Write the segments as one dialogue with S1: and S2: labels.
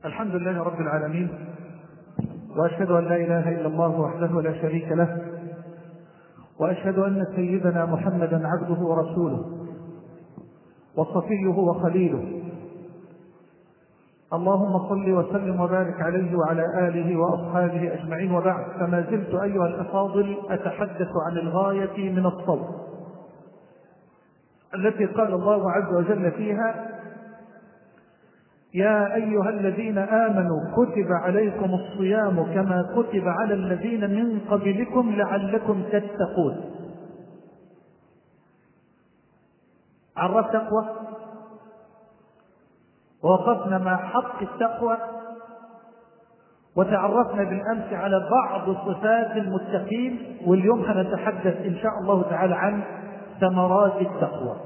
S1: الحمد لله رب العالمين، وأشهد أن لا إله إلا الله وحده لا شريك له، وأشهد أن سيدنا محمدا عبده ورسوله وصفيه وخليله. اللهم صل وسلم وبارك عليه وعلى آله وأصحابه أجمعين، وبعد. فما زلت أيها الأفاضل أتحدث عن الغاية من الصوم التي قال الله عز وجل فيها: يا أيها الذين آمنوا كتب عليكم الصيام كما كتب على الذين من قبلكم لعلكم تتقون. عرف تقوى، ووقفنا مع حق التقوى، وتعرفنا بالأمس على بعض صفات المتقين، واليوم هنتحدث إن شاء الله تعالى عن ثمرات التقوى.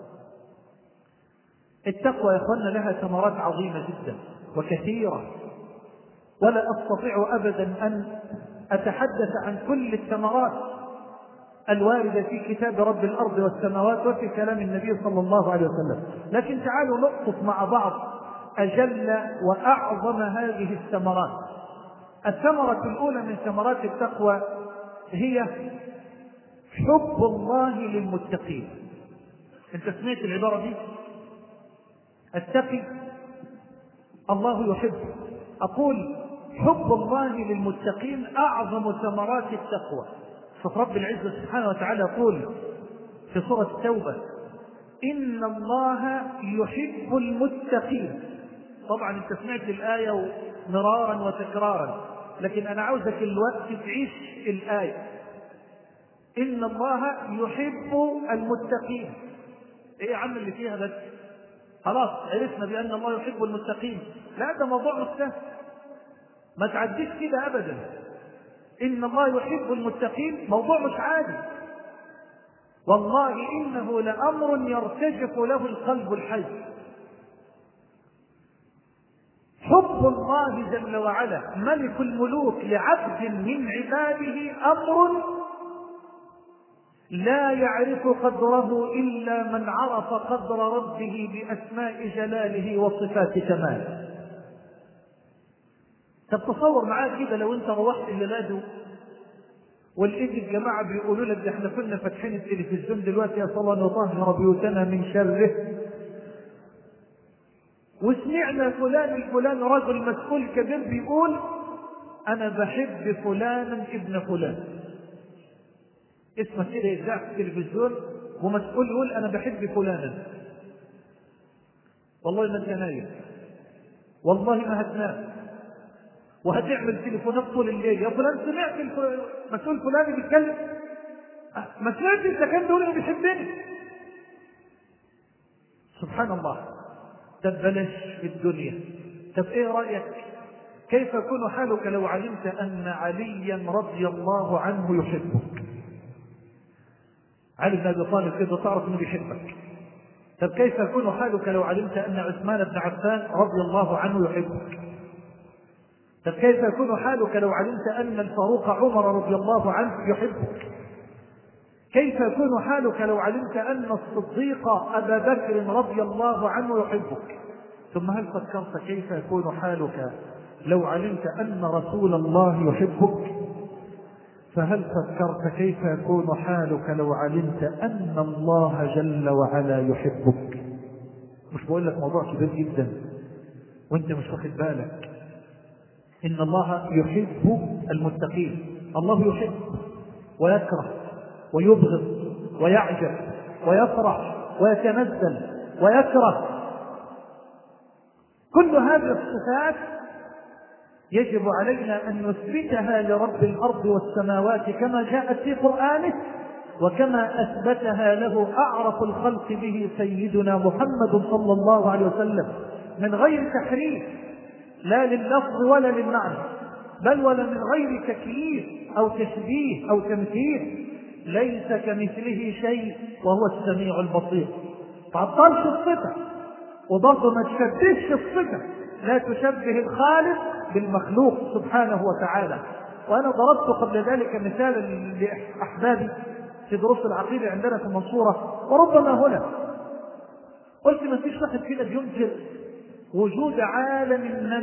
S1: التقوى يا أخوانا لها ثمرات عظيمة جدا وكثيرة، ولا أستطيع أبدا أن أتحدث عن كل الثمرات الواردة في كتاب رب الأرض والسماوات وفي كلام النبي صلى الله عليه وسلم، لكن تعالوا نقص مع بعض أجل وأعظم هذه الثمرات. الثمرة الأولى من ثمرات التقوى هي حب الله للمتقين. أنت سمعت العبارة دي؟ التقي الله يحبه. أقول حب الله للمتقين أعظم ثمرات التقوى. شوف رب العزة سبحانه وتعالى يقول في سورة التوبة: إن الله يحب المتقين. طبعا أنت سمعت الآية مرارا وتكرارا، لكن أنا عاوزك الوقت تعيش الآية. إن الله يحب المتقين. إيه يا عم اللي فيها بس؟ خلاص عرفنا بأن الله يحب المتقين. لا، ده موضوع مختلف، ما تعديش كده أبدا. إن الله يحب المتقين موضوع مش عادي، والله إنه لأمر يرتجف له القلب الحي. حب الله جل وعلا ملك الملوك لعبد من عباده أمر لا يعرف قدره إلا من عرف قدر ربه بأسماء جلاله وصفات كماله. طب تصور معاك كده لو انت روحت الليلة ولقيت الجماعة بيقولوا لك ده احنا كنا فاتحين التلفزيون دلوقتي يا صلاة نطهر بيوتنا من شره، وسمعنا فلان الفلان رجل مسؤول كبير بيقول أنا بحب فلانا ابن فلان، اسمه كده يذاع في التلفزيون ومسؤول يقول أنا بحب فلانا. والله ما انت نايم، والله ما هتنام، وهتعمل تليفونات طول الليل: يا فلان سمعت مسؤول فلان بيتكلم؟ ما سمعت انت كان بيقول انه بيحبني. سبحان الله. طب بلاش في الدنيا، طب ايه رايك كيف يكون حالك لو علمت ان عليا رضي الله عنه يحبك؟ علي بن ابي طالب كده تعرف انه بيحبك. طب كيف يكون حالك لو علمت ان عثمان بن عفان رضي الله عنه يحبك؟ طب كيف يكون حالك لو علمت أن الفاروق عمر رضي الله عنه يحبك؟ كيف يكون حالك لو علمت أن الصديق أبا بكر رضي الله عنه يحبك؟ ثم هل فكرت كيف يكون حالك لو علمت أن رسول الله يحبك؟ فهل فكرت كيف يكون حالك لو علمت أن الله جل وعلا يحبك؟ مش بقول لك موضوع كبير جدا وانت مش واخد بالك. إن الله يحب المتقين. الله يحب ويكره ويبغض ويعجب ويفرح ويتنزل ويكره. كل هذه الصفات يجب علينا أن نثبتها لرب الأرض والسماوات كما جاءت في قرآنه، وكما أثبتها له أعرف الخلق به سيدنا محمد صلى الله عليه وسلم من غير تحريف، لا لللفظ ولا للمعنى، بل ولا من غير تكييف أو تشبيه أو تمثيل. ليس كمثله شيء وهو السميع البصير. تعطلش الصفة، وبرضه ما تشبهش الصفة، لا تشبه الخالق بالمخلوق سبحانه وتعالى. وأنا ضربت قبل ذلك مثالا لأحبابي في دروس العقيدة عندنا في المنصورة وربما هنا، قلت ما فيش واحد كده بينكر وجود عالم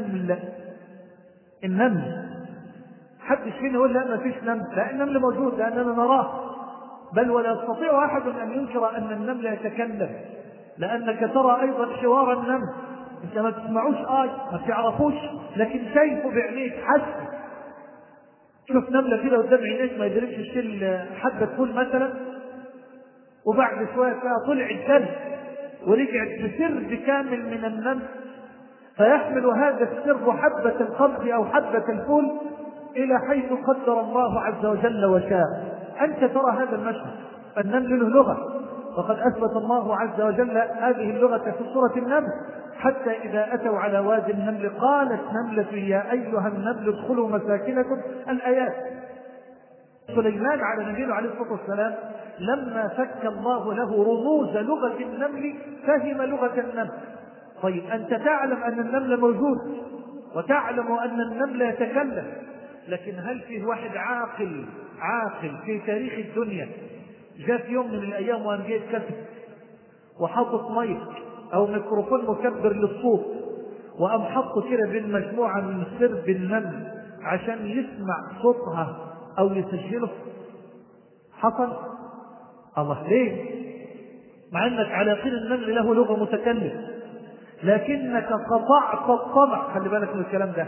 S1: النمل. حدش فينا يقول لا ما فيش نمل، لا النمل موجود لأننا نراه، بل ولا يستطيع أحد أن ينكر أن النمل يتكلم، لأنك ترى أيضا حوار النمل. أنت ما تسمعوش ما تعرفوش، لكن شايفه بعينيك، حسه. شوف نملة كده قدام عينيك ما يدركش يشيل حبة فول مثلا، وبعد شوية طلع الدم ورجعت بسر كامل من النمل، فيحمل هذا السر حبة القمح أو حبة الفول إلى حيث قدر الله عز وجل وشاء. أنت ترى هذا المشهد. النمل له لغة، وقد أثبت الله عز وجل هذه اللغة في سورة النمل، حتى إذا أتوا على وادي النمل قالت نملة يا أيها النمل ادخلوا مساكنكم. الآيات. سليمان على نبينا عليه الصلاة والسلام لما فك الله له رموز لغة النمل فهم لغة النمل. طيب أنت تعلم أن النمل موجود وتعلم أن النمل يتكلم، لكن هل فيه واحد عاقل في تاريخ الدنيا جاء في يوم من الأيام وأن جاء كتب وحطت مايك أو ميكروفون مكبر للصوت وأم حطه كده بين مجموعة من سرب النمل عشان يسمع صوتها أو يسجله؟ حصل؟ الله، ليه؟ مع أنك على يقين النمل له لغة متكلم، لكنك قطعت الطمع. خلي بالك من الكلام ده،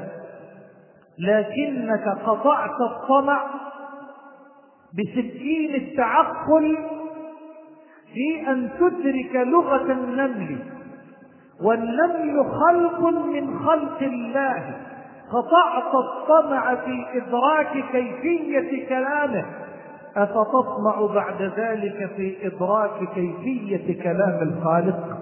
S1: لكنك قطعت الطمع بسكين التعقل في أن تدرك لغة النمل، والنمل خلق من خلق الله. قطعت الطمع في إدراك كيفية كلامه، أفتطمع بعد ذلك في إدراك كيفية كلام الخالق؟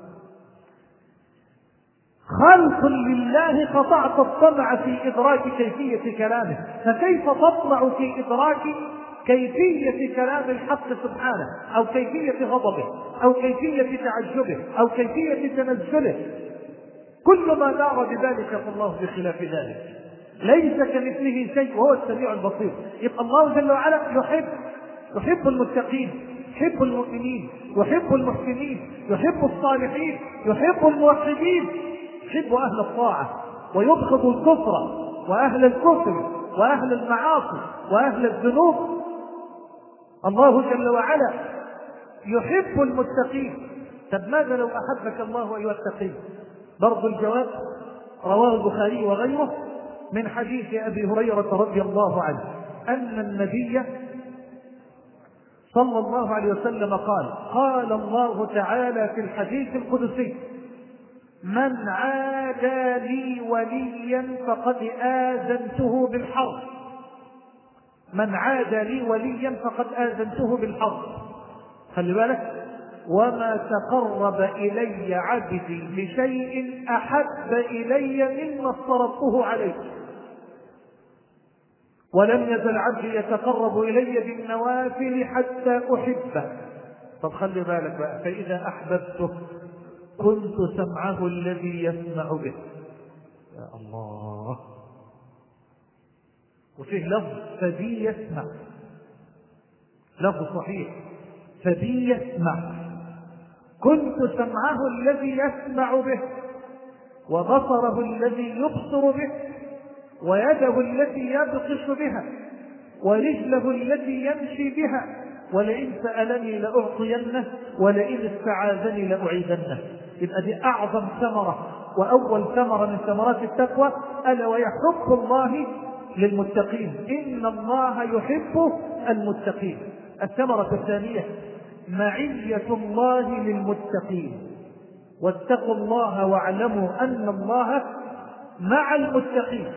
S1: خلق لله قطعت الطمع في إدراك كيفية كلامه، فكيف تطمع في إدراك كيفية كلام الحق سبحانه، أو كيفية غضبه، أو كيفية تعجبه، أو كيفية تنزله؟ كل ما دار بذلك فالله بخلاف ذلك، ليس كمثله شيء وهو السميع البصير. يبقى الله جل وعلا يحب المتقين، يحب المؤمنين، يحب المحسنين، يحب الصالحين، يحب الموحدين، يحب أهل الطاعة، ويبغض الكفر وأهل الكفر وأهل المعاصي وأهل الذنوب. الله جل وعلا يحب المتقين. طب ماذا لو أحبك الله أيها التقي؟ برضو الجواب رواه البخاري وغيره من حديث أبي هريرة رضي الله عنه أن النبي صلى الله عليه وسلم قال الله تعالى في الحديث القدسي: من عادى لي وليا فقد آذنته بالحرب. من عادى لي وليا فقد آذنته بالحرب. خلي بالك، وما تقرب إلي عبدي بشيء أحب إلي مما افترضته عليه، ولم يزل عبدي يتقرب إلي بالنوافل حتى أحبه. طب خلي بالك بقى، فإذا أحببته كنت سمعه الذي يسمع به. يا الله. وفيه لفظ فبي يسمع، لفظ صحيح، فبي يسمع. كنت سمعه الذي يسمع به، وبصره الذي يبصر به، ويده التي يبطش بها، ورجله التي يمشي بها، ولئن سألني لأعطينه، ولئن استعاذني لأعيذنه. يبقى دي أعظم ثمرة وأول ثمرة من ثمرات التقوى، ألا وهي حب الله للمتقين. إن الله يحب المتقين. الثمرة الثانية معية الله للمتقين. واتقوا الله واعلموا أن الله مع المتقين.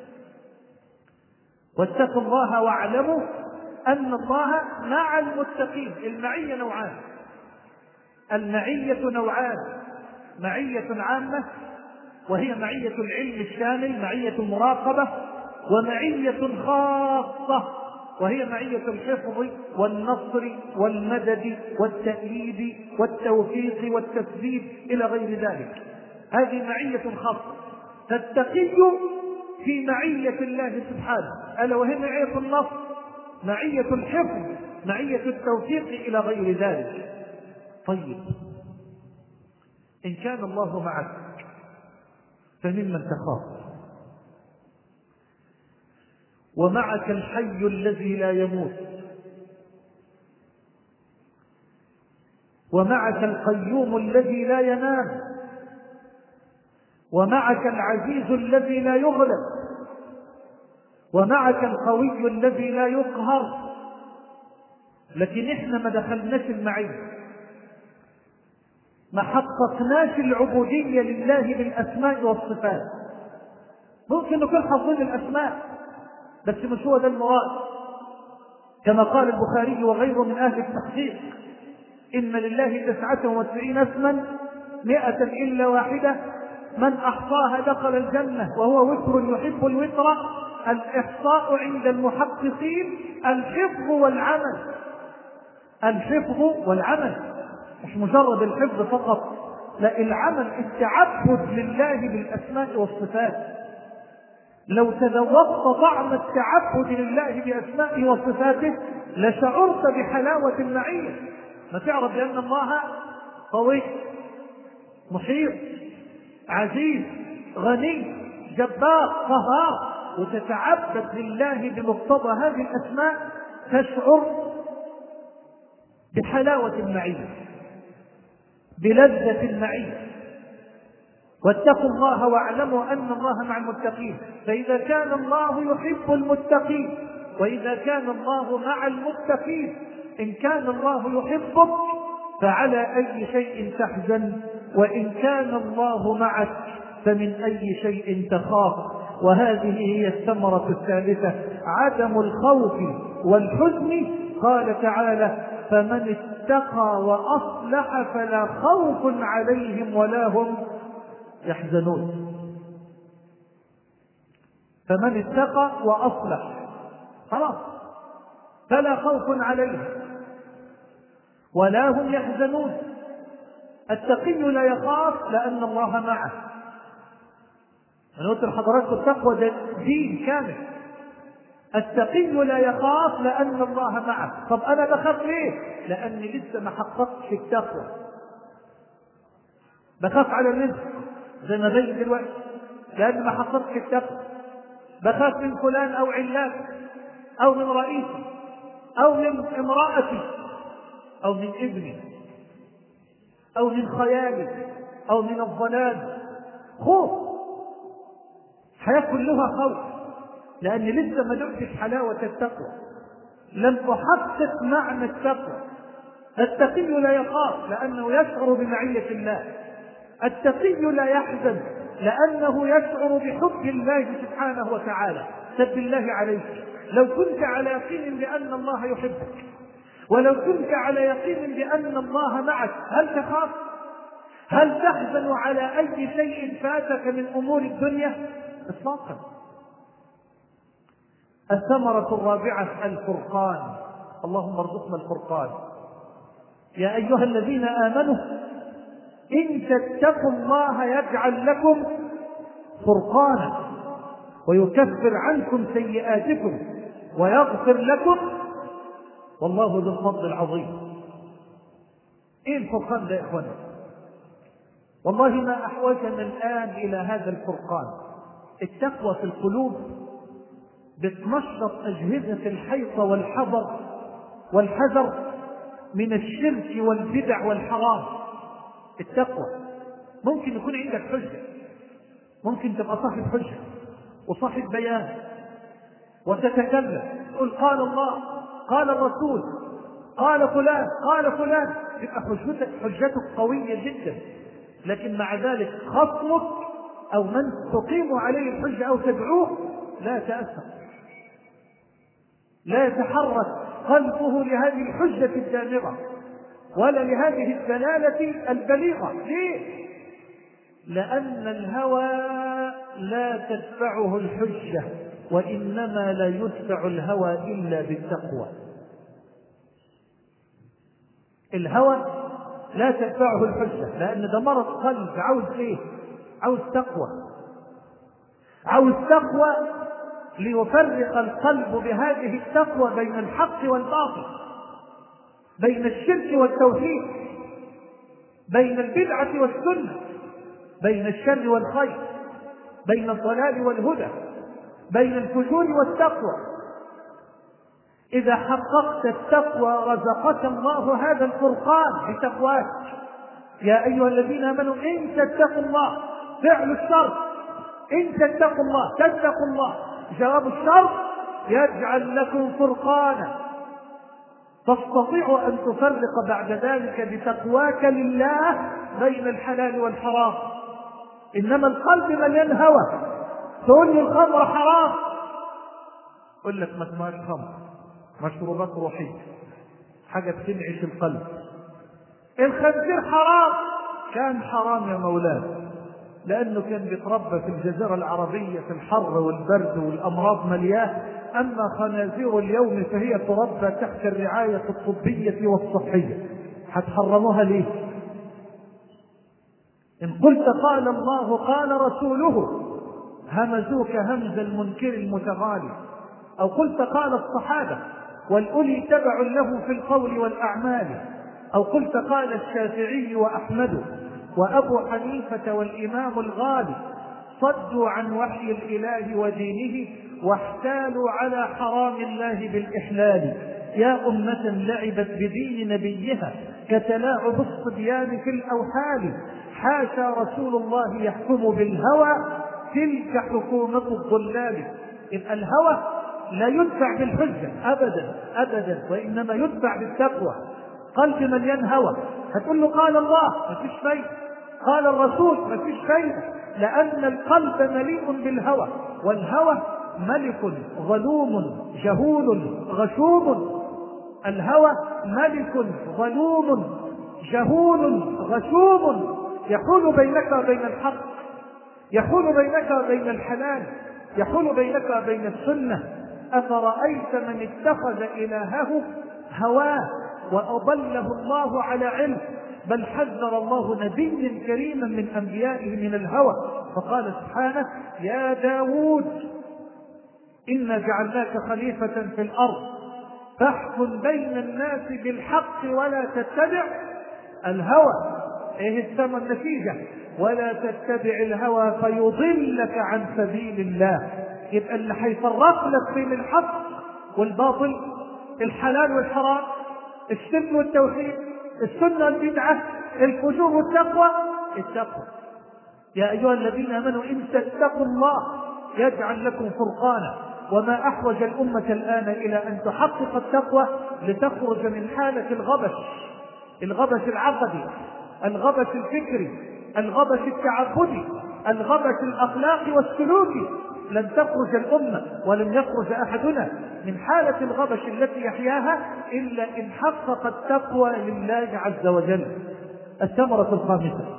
S1: واتقوا الله واعلموا أن الله مع المتقين. المعية نوعان. المعية نوعان: معية عامة وهي معية العلم الشامل، معية المراقبة، ومعية خاصة وهي معية الحفظ والنصر والمدد والتأييد والتوفيق والتسديد إلى غير ذلك. هذه معية خاصة. فالتقي في معية الله سبحانه، ألا وهي معية النصر، معية الحفظ، معية التوفيق إلى غير ذلك. طيب، إن كان الله معك فممن تخاف. ومعك الحي الذي لا يموت، ومعك القيوم الذي لا ينام، ومعك العزيز الذي لا يغلب، ومعك القوي الذي لا يقهر. لكن احنا ما دخلناش المعية، ما حققناش العبودية لله بالأسماء والصفات. ممكن نكون حافظين الأسماء بس مش هو ده المراد، كما قال البخاري وغيره من أهل التحقيق: إن لله 99 اسما 100 إلا واحدة، من أحصاها دخل الجنة وهو وتر يحب الوتر. الإحصاء عند المحققين الحفظ والعمل، الحفظ والعمل، مش مجرد الحفظ فقط، لا، العمل، التعبد لله بالأسماء والصفات. لو تذوقت طعم التعبد لله بأسمائه وصفاته لشعرت بحلاوة المعية، ما تعرف بأن الله قوي، محيط، عزيز، غني، جبار، قهار، وتتعبد لله بمقتضى هذه الأسماء تشعر بحلاوة المعية، بلذة المعية. واتقوا الله واعلموا أن الله مع المتقين. فإذا كان الله يحب المتقين، وإذا كان الله مع المتقين، إن كان الله يحبك فعلى أي شيء تحزن، وإن كان الله معك فمن أي شيء تخاف. وهذه هي الثمرة الثالثة، عدم الخوف والحزن. قال تعالى: فمن اتقى وأصلح فلا خوف عليهم ولا هم يحزنون. فمن اتقى وأصلح خلاص فلا خوف عليهم ولا هم يحزنون. التقي لا يخاف لأن الله معه. أنا قلت لحضراتكم التقوى ده دين كامل. التقي لا يخاف لأن الله معه. طب أنا بخاف ليه؟ لأني لسه ما حققتش التقوى. بخاف على الرزق زي ما بين دلوقتي لأن ما حققتش التقوى. بخاف من فلان أو علان أو من رئيسي أو من امرأتي أو من ابني أو من خيالي أو من الظلام. خوف، حياة كلها خوف، لأني لسه ما دقتش حلاوة التقوى، لم أحقق معنى التقوى. التقي لا يخاف لأنه يشعر بمعية الله. التقي لا يحزن لأنه يشعر بحب الله سبحانه وتعالى. سب الله عليك، لو كنت على يقين بأن الله يحبك، ولو كنت على يقين بأن الله معك، هل تخاف؟ هل تحزن على أي شيء فاتك من أمور الدنيا؟ إطلاقا. الثمرة الرابعة الفرقان. اللهم ارزقنا الفرقان. يا أيها الذين آمنوا إن تتقوا الله يجعل لكم فرقانا ويكفر عنكم سيئاتكم ويغفر لكم والله ذو الفضل العظيم. إيه الفرقان ده يا إخوانا؟ والله ما أحوجنا الآن إلى هذا الفرقان. التقوى في القلوب بتنشط أجهزة الحيطة والحذر من الشرك والبدع والحرام. التقوى ممكن يكون عندك حجة، ممكن تبقى صاحب حجة وصاحب بيان وتتكلم تقول قال الله قال الرسول قال فلان قال فلان، تبقى حجتك قوية جدا. لكن مع ذلك خصمك أو من تقيم عليه الحجة أو تدعوه لا تأثر، لا يتحرك قلبه لهذه الحجة الدامغة ولا لهذه الدلالة البليغة. ليه؟ لأن الهوى لا تدفعه الحجة، وإنما لا يدفع الهوى إلا بالتقوى. الهوى لا تدفعه الحجة، لأن ده مرض قلب. عاوز إيه؟ عاوز تقوى، عاوز تقوى ليفرق القلب بهذه التقوى بين الحق والباطل، بين الشرك والتوحيد، بين البدعة والسنة، بين الشر والخير. بين الضلال والهدى، بين الفجور والتقوى. إذا حققت التقوى رزقك الله هذا الفرقان بتقواك. يا أيها الذين آمنوا إن تتقوا الله، فعل الشر، إن تتقوا الله تتقوا الله، جواب الشر يجعل لكم فرقانا تستطيع أن تفرق بعد ذلك بتقواك لله بين الحلال والحرام. إنما القلب مليان هوى، تقول لي الخمر حرام، أقول لك ما اسمهاش خمر، مشروبات روحية، حاجة بتنعش القلب. الخنزير حرام، كان حرام يا مولانا لأنه كان بيتربى في الجزيرة العربية في الحر والبرد والأمراض ملياه. أما خنازير اليوم فهي تربى تحت الرعاية الطبية والصحية، هتحرموها ليه؟ إن قلت قال الله قال رسوله همزوك همز المنكر المتغالي، أو قلت قال الصحابة والأولي تبع له في القول والأعمال، أو قلت قال الشافعي وأحمد وأبو حنيفة والإمام الغالي، صدوا عن وحي الإله ودينه واحتالوا على حرام الله بالإحلال. يا أمة لعبت بدين نبيها كتلاعب الصبيان في الأوحال، حاشا رسول الله يحكم بالهوى تلك حكومة الضلال. إن الهوى لا يدفع بالحجة أبدا أبدا، وإنما يدفع بالتقوى. قلب مليان هوى، هتقول له قال الله مفيش فايدة، قال الرسول مفيش فايدة، لأن القلب مليء بالهوى، والهوى ملك ظلوم جهول غشوم. الهوى ملك ظلوم جهول غشوم، يحول بينك وبين الحق، يحول بينك وبين الحلال، يحول بينك وبين السنة. أفرأيت من اتخذ إلهه هواه وأضله الله على علم؟ بل حذر الله نبيا كريما من أنبيائه من الهوى، فقال سبحانه يا داود إنا جعلناك خليفة في الأرض فاحكم بين الناس بالحق ولا تتبع الهوى. ايه الثمن النتيجة؟ ولا تتبع الهوى فيضلك عن سبيل الله. يبقى اللي هيفرق لك بين الحق والباطل، الحلال والحرام، الشرك والتوحيد، السنة والبدعة، الفجور والتقوى، التقوى. يا أيها الذين آمنوا إن تتقوا الله يجعل لكم فرقانا. وما أحوج الأمة الآن إلى أن تحقق التقوى لتخرج من حالة الغبش العقدي، الغبش الفكري، الغبش التعبدي، الغبش الأخلاقي والسلوكي. لن تخرج الأمة ولن يخرج أحدنا من حالة الغبش التي يحياها إلا إن حقق التقوى لله عز وجل. الثمرة الخامسة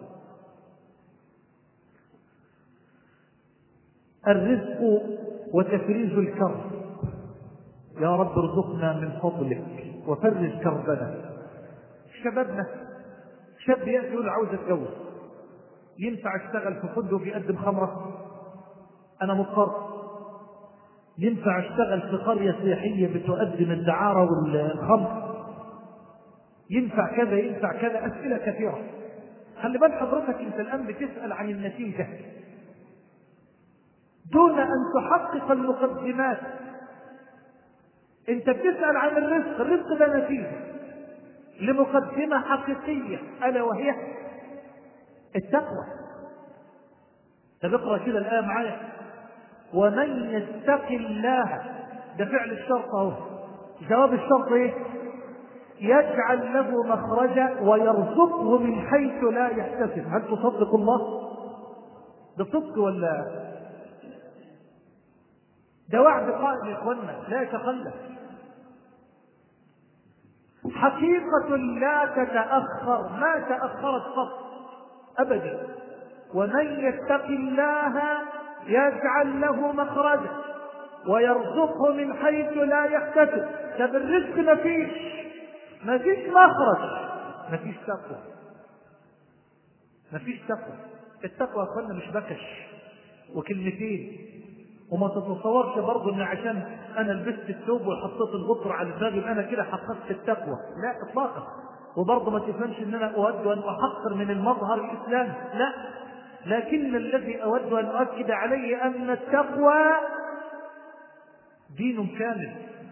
S1: الرزق وتفريج الكرب. يا رب ارزقنا من فضلك وفرج كربنا. شبابنا، شاب يأتي يقول عاوز اتجوز، ينفع اشتغل في فندق بيقدم خمرة؟ أنا مضطر. ينفع اشتغل في قرية سياحية بتقدم الدعارة والخمر؟ ينفع كذا ينفع كذا؟ أسئلة كثيرة. خلي بال حضرتك أنت الآن بتسأل عن النتيجة دون أن تحقق المقدمات. أنت بتسأل عن الرزق، الرزق ده نتيجة لمقدمة حقيقية ألا وهي التقوى. تقرأ كده الآية معايا ومن يتق الله، ده فعل الشرط اهو. جواب الشرط ايه؟ يجعل له مخرجا ويرزقه من حيث لا يحتسب. هل تصدق الله؟ ده صدق ولا ده وعد قائم يا اخوانا لا يتخلف؟ حقيقة لا تتأخر، ما تأخرت قط أبدا. ومن يتق الله يجعل له مخرجا ويرزقه من حيث لا يحتسب. طب الرزق مفيش مخرج، مفيش تقوى، مفيش تقوى. التقوى يا اخوانا مش بكش وكلمتين. وما تتصورش برضه ان عشان انا لبست الثوب وحطيت الغطر على دماغي انا كده حققت التقوى، لا اطلاقا. وبرضه ما تفهمش ان انا اود ان احقر من المظهر الاسلامي، لا. لكن الذي أود أن أؤكد عليه أن التقوى دين كامل،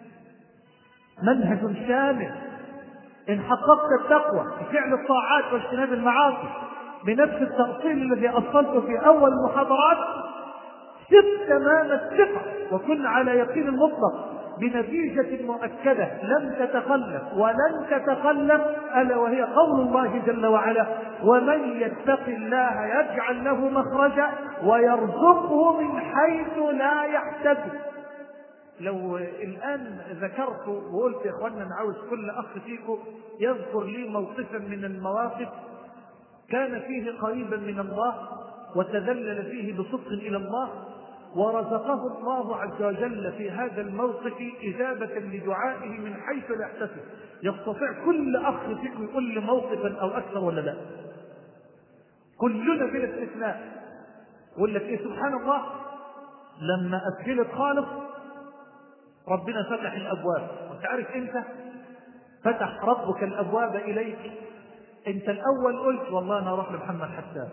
S1: منهج شامل. إن حققت التقوى بفعل الطاعات واجتناب المعاصي بنفس التأصيل الذي أصلته في أول المحاضرات، ثق تمام الثقة وكن على يقين مطلق بنتيجة مؤكدة لن تتخلف ولن تتخلف، ألا وهي قول الله جل وعلا: ومن يتق الله يجعل له مخرجا ويرزقه من حيث لا يحتسب. لو الآن ذكرت وقلت يا إخواننا أنا عاوز كل أخ فيكم يذكر لي موقفا من المواقف كان فيه قريبا من الله وتذلل فيه بصدق إلى الله ورزقه الله عز وجل في هذا الموقف إجابة لدعائه من حيث لا يحتسب، يستطيع كل أخ فيكم يقول لي موقفا أو أكثر ولا لا؟ كلنا بلا استثناء يقول لك إيه؟ سبحان الله، لما أسهلت خالص ربنا فتح الأبواب. وانت عارف إمتى فتح ربك الأبواب إليك؟ انت الأول قلت والله أنا أروح لمحمد حسان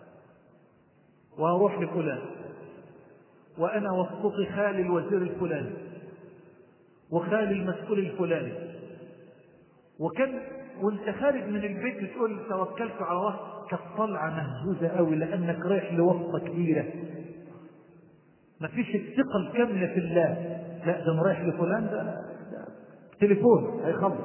S1: وأروح لفلان وأنا وسطي خالي الوزير الفلاني وخالي المسؤول الفلاني، وانت خارج من البيت بتقول توكلت على الله، كالطلعة مهزوزة قوي لأنك رايح لوسطة كبيرة مفيش الثقة الكاملة في الله. لا ده انا رايح لفلان، ده تليفون هيخلص،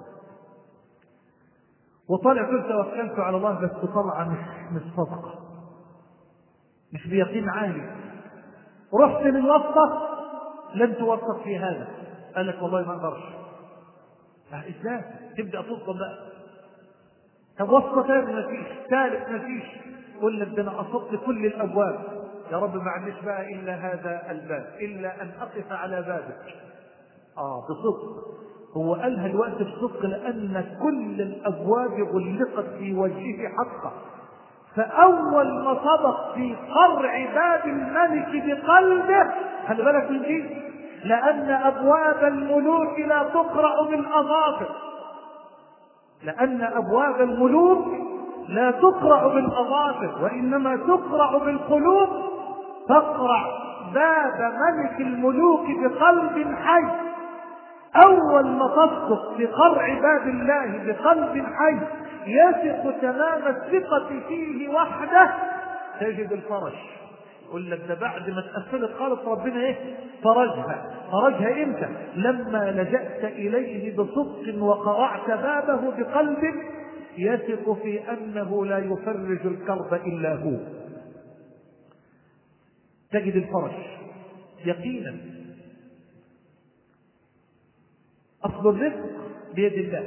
S1: وطالع قلت توكلت على الله بس طلعة مش صدقة، مش بيقين عالي. رحت للوسطة لن توفق في هذا، قال لك والله ما اقدرش. ازاي تبدا تطلب بقى؟ طب وسطة ثاني مفيش، ثالث مفيش، قل لك ده انا اصبت كل الابواب، يا رب ما عنديش بقى الا هذا الباب، الا ان اقف على بابك. بصدق. هو قالها الوقت بصدق لان كل الابواب غلقت في وجهه حقا. فأول ما صدق في قرع باب الملك بقلبه، خلي بالك من دي، لأن أبواب الملوك لا تقرأ بالأظافر، لأن أبواب الملوك لا تقرأ بالأظافر وإنما تقرأ بالقلوب. تقرع باب ملك الملوك بقلب حي. أول ما تصدق في قرع باب الله بقلب حي يثق تمام الثقة فيه وحده تجد الفرج. يقول لك ده بعد ما تأثلت خالص ربنا ايه؟ فرجها امتى؟ لما لجأت إليه بصدق وقرعت بابه بقلبك يثق في أنه لا يفرج الكرب إلا هو، تجد الفرج يقينا. أصل الرزق بيد الله،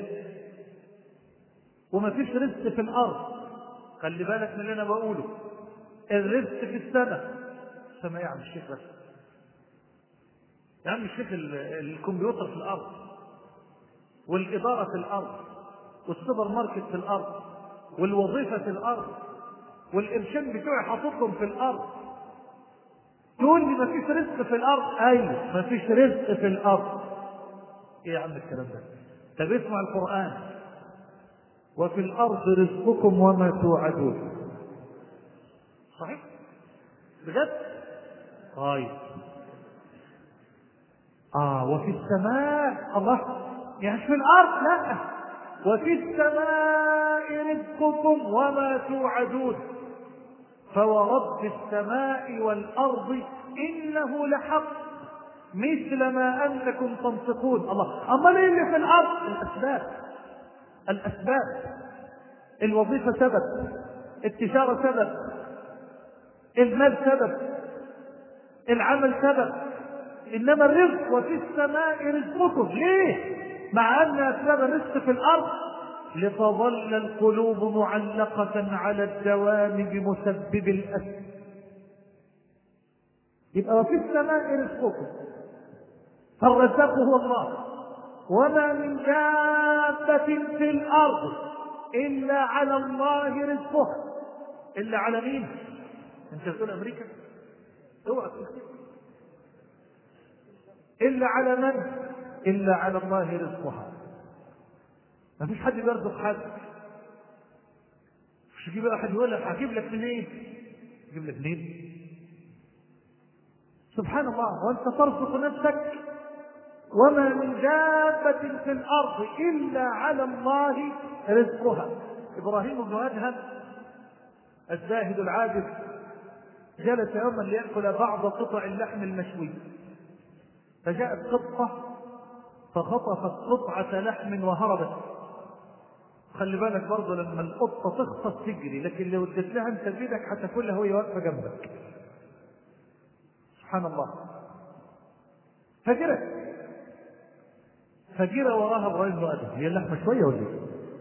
S1: وما فيش رزق في الأرض. خلي بالك من اللي أنا بقوله، الرزق في السماء. السماء يا عم الشيخ، بس يا عم الشيخ الكمبيوتر في الأرض، والإدارة في الأرض، والسوبر ماركت في الأرض، والوظيفة في الأرض، والإرشاد بتوعي حاططهم في الأرض. تقول لي ما فيش رزق في الأرض؟ أيوه ما فيش رزق في الأرض. إيه يا عم الكلام ده؟ طب اسمع القرآن: وفي الأرض رزقكم وما توعدون. صحيح؟ بجد؟ طيب. وفي السماء، الله، يعني في الأرض لا، وفي السماء رزقكم وما توعدون فورب السماء والأرض إنه لحق مثل ما أنكم تنطقون. الله، أما ايه اللي في الأرض؟ الأسباب. الوظيفة سبب، التجارة سبب، المال سبب، العمل سبب، إنما الرزق وفي السماء رزقكم. ليه؟ مع أن أسباب الرزق في الأرض لتظل القلوب معلقة على الدوام بمسبب الأسباب. يبقى وفي السماء رزقكم، فالرزاق هو الله، وما من دابة في الأرض إلا على الله رزقها. إلا على مين؟ أنت تقول أمريكا؟ اوعى تقول إلا على من؟ إلا على الله رزقها. ما فيش حد بيرزق حد. مش يجيب أحد يقول لك هجيب لك منين؟ يجيب لك منين؟ سبحان الله. وأنت ترزق نفسك وما من دابة في الأرض إلا على الله رزقها. إبراهيم بن أدهم الزاهد العابد جلس يوما ليأكل بعض قطع اللحم المشوي، فجاءت قطة فخطفت قطعة لحم وهربت. خلي بالك برضه لما القطة تخطف تجري، لكن لو اديت لها انت بيدك هتاكلها وهي واقفة جنبك. سبحان الله. فجرى وراها ابراهيم بن ادهم. هي اللحمة شوية ولا ايه؟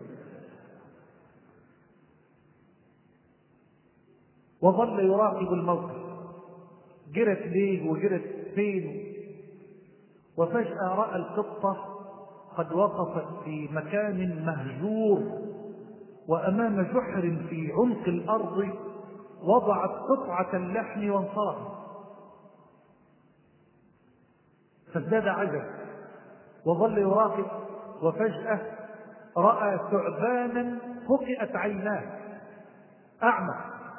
S1: وظل يراقب الموقف، جرت ليه وجرت فين، وفجأة رأى القطة قد وقفت في مكان مهجور وأمام جحر في عمق الأرض، وضعت قطعة اللحم وانصرفت. فازداد عجب وظل يراقب، وفجأة رأى ثعبانا فقئت عيناه، أعمى،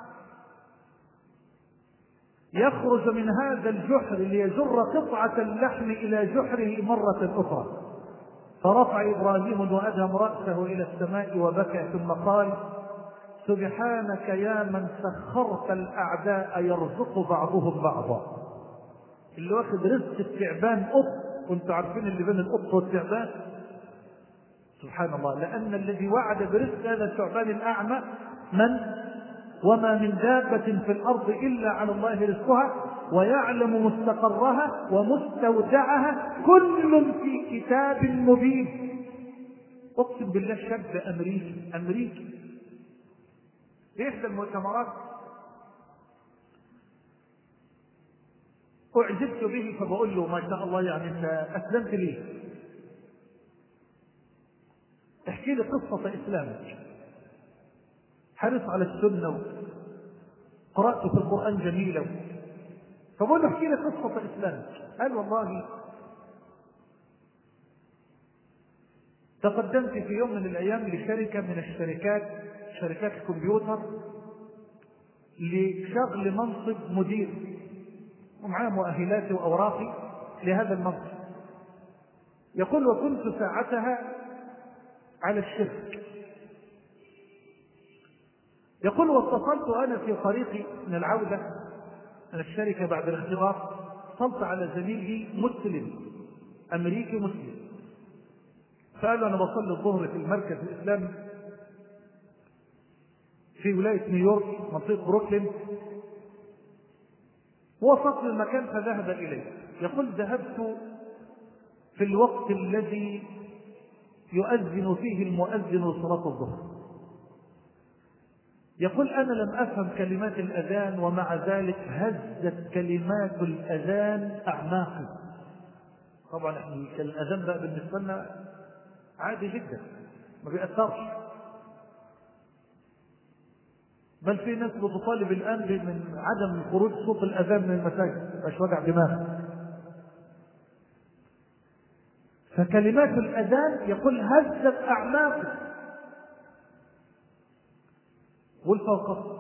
S1: يخرج من هذا الجحر ليجر قطعة اللحم إلى جحره مرة أخرى. فرفع إبراهيم بن أدهم رأسه إلى السماء وبكى، ثم قال: سبحانك يا من سخرت الأعداء يرزق بعضهم بعضا. اللي واخد رزق الثعبان قط، وانتم عارفين اللي بين القط والثعبان، سبحان الله، لأن الذي وعد برزق هذا الثعبان الأعمى من؟ وما من دابة في الأرض إلا على الله رزقها ويعلم مستقرها ومستودعها كل في كتاب مبين. أقسم بالله شاب أمريكي في إحدى المؤتمرات أعجبت به، فبقول له: ما شاء الله، يعني أنت أسلمت ليه؟ احكي لي قصة إسلامك. حرص على السنة وقرأت في القرآن جميلا، فبقول له: احكي لي قصة إسلامك. قال: والله تقدمت في يوم من الأيام لشركة من شركات الكمبيوتر لشغل منصب مدير، ومعاه مؤهلاتي وأوراقي لهذا المنصب. يقول: وكنت ساعتها على الشرك. يقول: واتصلت أنا في طريقي من العودة من الشركة بعد الاختبار، اتصلت على زميلي مسلم أمريكي مسلم، فقال: أنا بصلي الظهر في المركز الإسلامي في ولاية نيويورك منطقة بروكلين. وصلت المكان فذهب إليه. يقول: ذهبت في الوقت الذي يؤذن فيه المؤذن صلاة الظهر. يقول: أنا لم أفهم كلمات الأذان، ومع ذلك هزت كلمات الأذان أعماقي. طبعا الأذان بقى بالنسبة لنا عادي جدا، ما بيأثرش، بل في ناس بتطالب الآن من عدم خروج صوت الأذان من المساجد، مش وجع دماغ. فكلمات الأذان يقول هزت أعماقي والفوقت.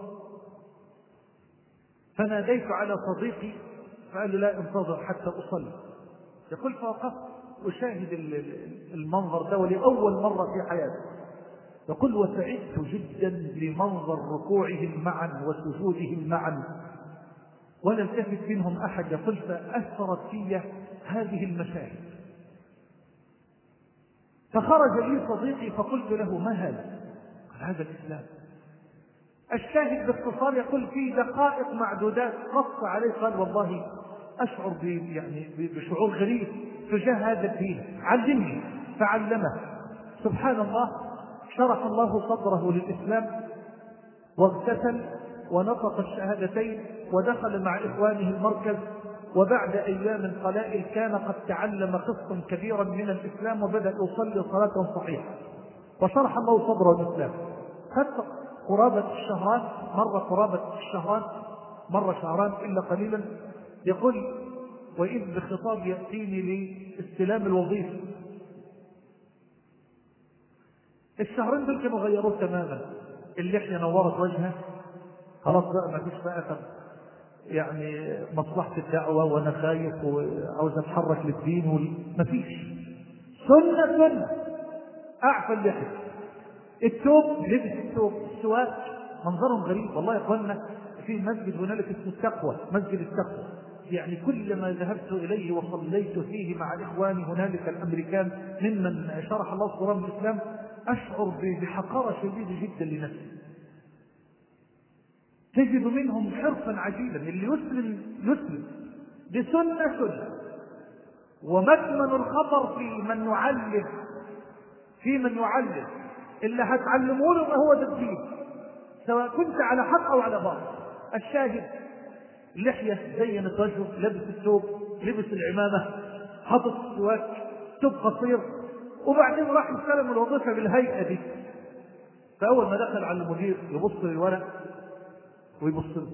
S1: فناديت على صديقي فقال لي: لا، انتظر حتى أصلي. يقول: فوقفت أشاهد المنظر ده ولأول مرة في حياتي. يقول: وسعدت جدا لمنظر ركوعهم معا وسجودهم معا، ولا التفت منهم أحد. يقول: فأثرت في هذه المشاهد. فخرج لي صديقي فقلت له: ما هذا؟ قال: هذا الإسلام. الشاهد باختصار، يقول: في دقائق معدودات نص عليه، قال: والله أشعر بشعور غريب تجاه هذا الدين، علمني. فعلمه. سبحان الله، شرح الله صدره للإسلام، واغتسل ونطق الشهادتين ودخل مع إخوانه المركز. وبعد أيام قلائل كان قد تعلم قسطا كبيرا من الإسلام وبدأ يصلي صلاة صحيحة، وشرح الله صدره للإسلام. حتى قرابة الشهران، مر شهران إلا قليلا. يقول: وإذ بخطاب يأتيني لاستلام الوظيفة. الشهرين دول كانوا غيروه تماما. اللحية نورت وجهه، خلاص بقى ما فيش بقى يعني مصلحة الدعوة وأنا خايف وعاوز أتحرك للدين ما فيش. سنة أعفى اللحية، الثوب لبس الثوب، السواك. منظرهم غريب والله يا إخواننا. في مسجد هنالك اسمه التقوى، مسجد التقوى، يعني كلما ذهبت إليه وصليت فيه مع إخواني هنالك الأمريكان ممن شرح الله صدورهم الإسلام أشعر بحقارة شديدة جدا لنفسي. تجد منهم حرصا عجيبا، اللي يسلم بسنة. ومكمن الخطر في من يعلم اللي هتعلمه له ما هو ده الدين، سواء كنت على حق أو على باطل. الشاهد اللحية زينت وجهه، لبس الثوب، لبس العمامة، حطت السواك، ثوب قصير، وبعدين راح يستلم الوظيفة بالهيئة دي. فأول ما دخل على المدير يبص للورق ويبص له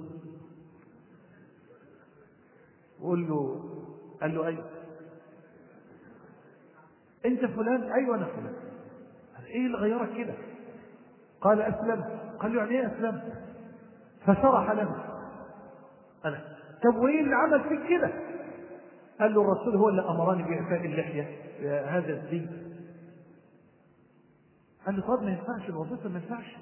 S1: قال له أيوه أنت فلان؟ أيوه أنا فلان. قال إيه اللي غيرك كده؟ قال أسلمت. قال له يعني إيه أسلمت؟ فشرح له. قال طب وإيه اللي عمل فيك كده؟ قال له الرسول هو اللي أمرني بإعفاء اللحية، هذا الدين. قال له طب ما ينفعش الوظيفة، ما ينفعش،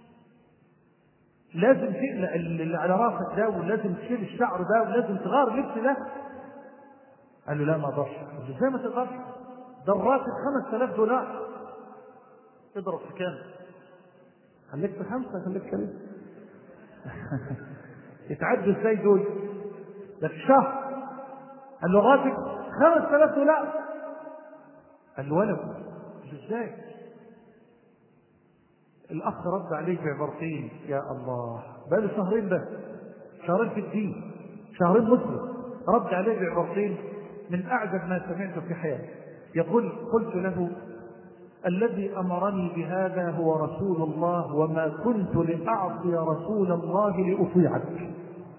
S1: لازم تقلق اللي على راسك ده، ولازم تشيل الشعر ده، ولازم تغير اللبس ده. قال له لا ما اقدرش. قال له ازاي ما تقدرش؟ ده الراتب $5000. اضرب في كام؟ خليك في 5، خليك كريم. يتعدوا ازاي دول؟ ده في شهر. قال له راتب $5000. قال له ولو ازاي؟ الاخ رد عليه بعبارتين، يا الله، بقى له شهرين، بس شهرين في الدين، شهرين مسلم، رد عليه بعبارتين من اعجب ما سمعته في حياتي. يقول قلت له الذي امرني بهذا هو رسول الله، وما كنت لاعصي رسول الله لاطيعك.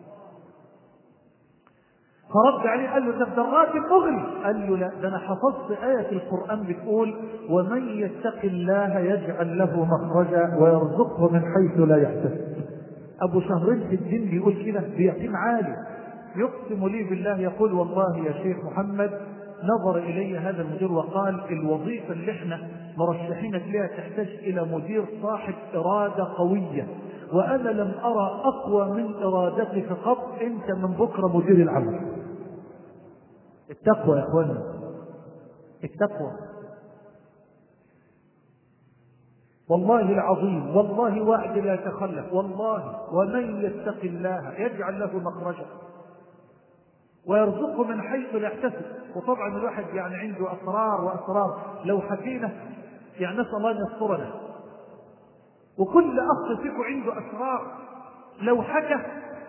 S1: فرد عليه قال له ده الراتب مغري. قال له لا، ده انا حفظت آية القرآن بتقول ومن يتق الله يجعل له مخرجا ويرزقه من حيث لا يحتسب. ابو شهرين في الدين بيقول كده، بيقيم عالي، يقسم لي بالله يقول والله يا شيخ محمد نظر الي هذا المدير وقال الوظيفة اللي احنا مرشحينك لها تحتاج الى مدير صاحب ارادة قوية، وانا لم ارى اقوى من ارادتك قط، انت من بكرة مدير العمل. التقوى يا اخوانا، التقوى والله العظيم، والله وعد لا يتخلف، والله ومن يتق الله يجعل له مخرجا ويرزقه من حيث لا يحتسب. وطبعا الواحد يعني عنده اسرار واسرار لو حكينا يعني نسال الله ان يسترنا، وكل اخ فيكم عنده اسرار لو حكى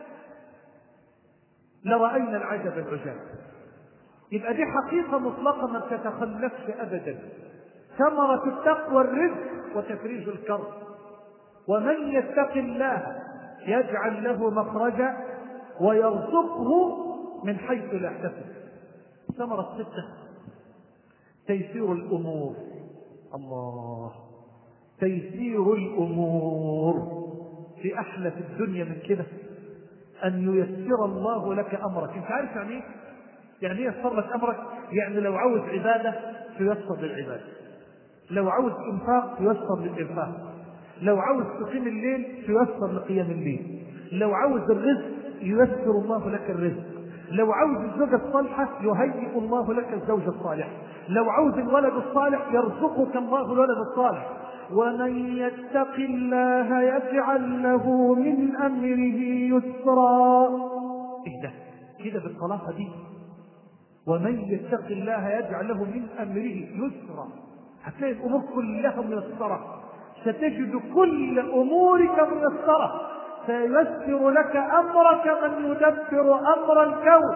S1: لراينا العجب العجاب. يبقى دي حقيقه مطلقه ما تتخلفش ابدا. ثمره التقوى الرزق وتفريج الكرب. ومن يتق الله يجعل له مخرجا ويرزقه من حيث لا يحتسب. ثمرة 6 تيسير الأمور. الله، تيسير الأمور. في أحلى في الدنيا من كده أن ييسر الله لك أمرك. أنت عارف يعني إيه؟ يعني ييسر لك أمرك، يعني لو عاوز عبادة تيسر للعبادة، لو عاوز إنفاق تيسر للإنفاق، لو عاوز تقيم الليل تيسر لقيام الليل، لو عاوز الرزق ييسر الله لك الرزق، لو عاوز الزوجة الصالحة يهيئ الله لك الزوجة الصالحة، لو عاوز الولد الصالح يرزقك الله الولد الصالح. ومن يتق الله يجعل له من أمره يسرا. إيه ده كده بالطلاقة دي؟ ومن يتق الله يجعل له من أمره يسرا. هتلاقي الأمور كلها ميسرة، ستجد كل أمورك ميسرة. سييسر لك أمرك من يدبر أمر الكون.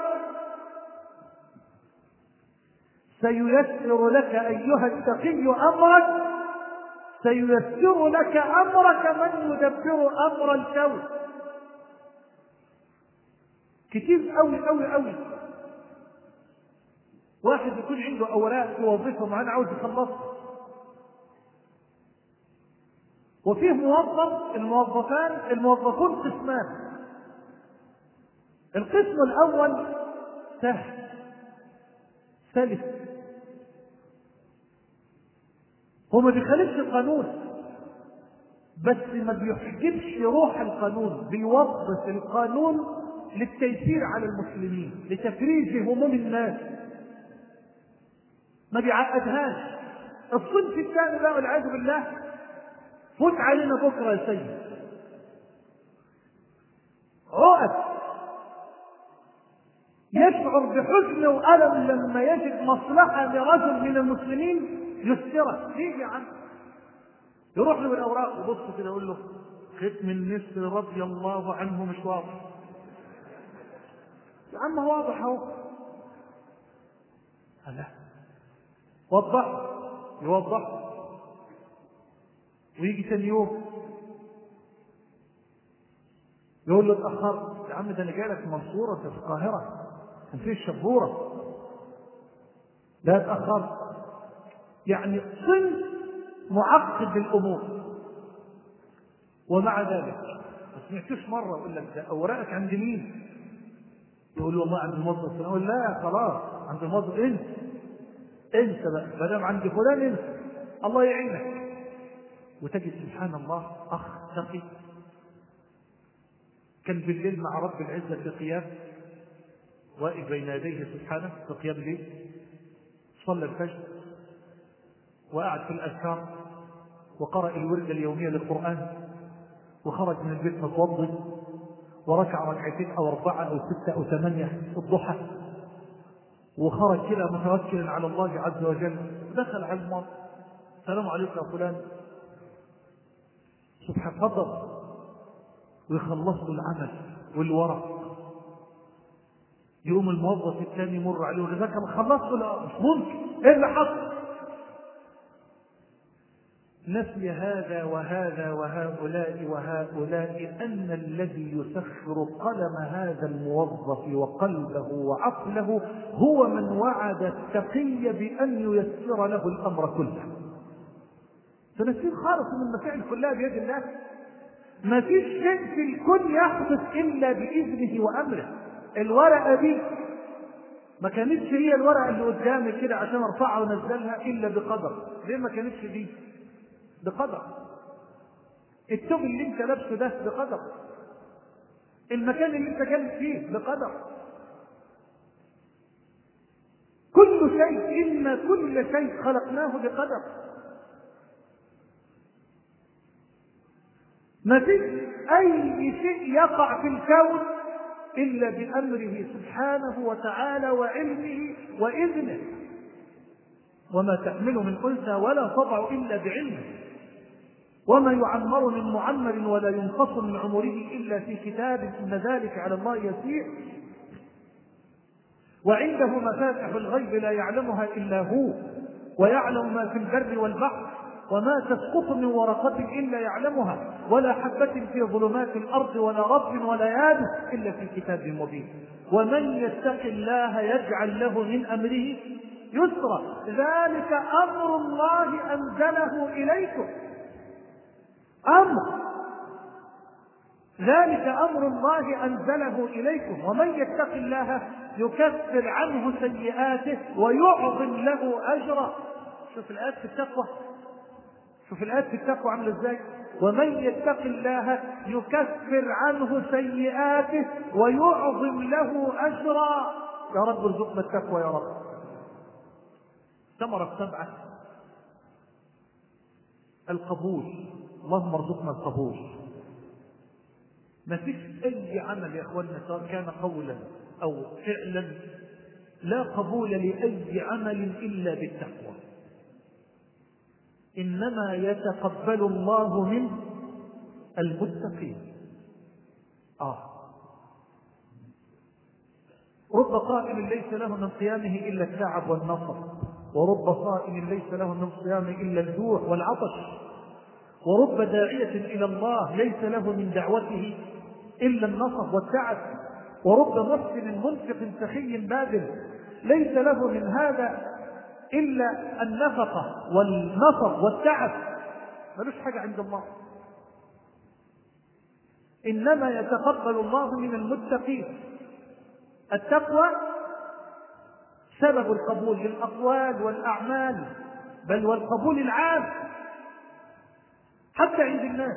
S1: سييسر لك أيها التقي أمرك، سييسر لك أمرك من يدبر أمر الكون. كتير أوي أوي أوي واحد يكون عنده أوراق في وظيفة معينة عاوز يخلصها، وفيه موظفون قسمان، القسم الأول سهل سلس، هو ما بيخالفش القانون بس ما بيحجبش روح القانون، بيوظف القانون للتيسير على المسلمين، لتفريج هموم الناس، ما بيعقدهاش. الصنف الثاني بقى والعياذ بالله فوت علينا بكره يا سيد عقد، يشعر بحزن وألم لما يجد مصلحة لرجل من المسلمين يسرها. ليه يا عم؟ يروح له بالأوراق ويبص كده يقول له ختم النسر رضي الله عنه مش واضح. يا عم واضح اهو. لا وضح، يوضح ويجي ثاني يوم يقول له اتأخرت. يا عم ده انا جاي لك من المنصورة في القاهرة كان في الشبورة. لا اتأخرت. يعني صنف معقد للأمور، ومع ذلك ما سمعتوش مرة يقول لك ده أوراقك عند مين؟ يقول له والله عند الموظف. يقول لا خلاص عند الموظف انت بقى ما دام عند فلان انت الله يعينك. وتجد سبحان الله أخ تقي كان بالليل مع رب العزة في قيام، واقف بين يديه سبحانه في قيام الليل، صلى الفجر وقعد في الأذكار وقرأ الورد اليومية للقرآن، وخرج من البيت متوضئ وركع ركعتين أو 4 أو 6 أو 8 في الضحى، وخرج كده متوكلا على الله عز وجل. دخل على الموظف السلام عليكم يا فلان، سبحان فضل، ويخلص له العمل والورق. يوم الموظف الثاني يمر عليه ويقول لك خلصت له، مش ممكن، ايه اللي حصل؟ نسي هذا وهذا وهؤلاء وهؤلاء أن الذي يسخر قلم هذا الموظف وقلبه وعقله هو من وعد التقي بأن ييسر له الأمر كله. فنسير خالص من المسائل كلها بيد الله. ما فيش شيء في الكون يحدث إلا بإذنه وأمره. الورقة دي ما كانتش هي الورقة اللي قدامي كده عشان ارفعها ونزلها إلا بقدر. ليه ما كانتش دي؟ بقدر. الثوب اللي انت لابسه ده بقدر. المكان اللي انت جالس فيه بقدر. كل شيء إن كل شيء خلقناه بقدر. ما فيش أي شيء يقع في الكون إلا بأمره سبحانه وتعالى وعلمه وإذنه. وما تحمل من أنثى ولا تضع إلا بعلمه، وما يعمر من معمر ولا ينقص من عمره إلا في كتاب إن ذلك على الله يسير. وعنده مفاتح الغيب لا يعلمها إلا هو، ويعلم ما في البر والبحر، وما تسقط من ورقة إلا يعلمها، ولا حبة في ظلمات الأرض ولا رطب ولا يابس إلا في كتاب مبين. ومن يتق الله يجعل له من أمره يسرا. ذلك أمر الله أنزله إليكم. ذلك أمر الله أنزله إليكم. ومن يتق الله يكفر عنه سيئاته ويعظم له أجرا. شوف الآيات في التقوى، شوف الآيات في التقوى عامله ازاي. ومن يتق الله يكفر عنه سيئاته ويعظم له أجرا. يا رب ارزقنا التقوى يا رب. ثمرة 7 القبول. اللهم ارزقنا القبول. ما فيش أي عمل يا أخواننا سواء كان قولا أو فعلا لا قبول لأي عمل إلا بالتقوى. إنما يتقبل الله من المتقين. رب قائم ليس له من صيامه إلا التعب والنصر، ورب صائم ليس له من صيامه إلا الجوع والعطش، ورب داعية إلى الله ليس له من دعوته إلا النصب والتعب، ورب محسن منفق سخي باذل ليس له من هذا إلا النفقة والنصب والتعب، ملوش حاجة عند الله. إنما يتقبل الله من المتقين. التقوى سبب القبول للأقوال والأعمال، بل والقبول العام حتى عند الناس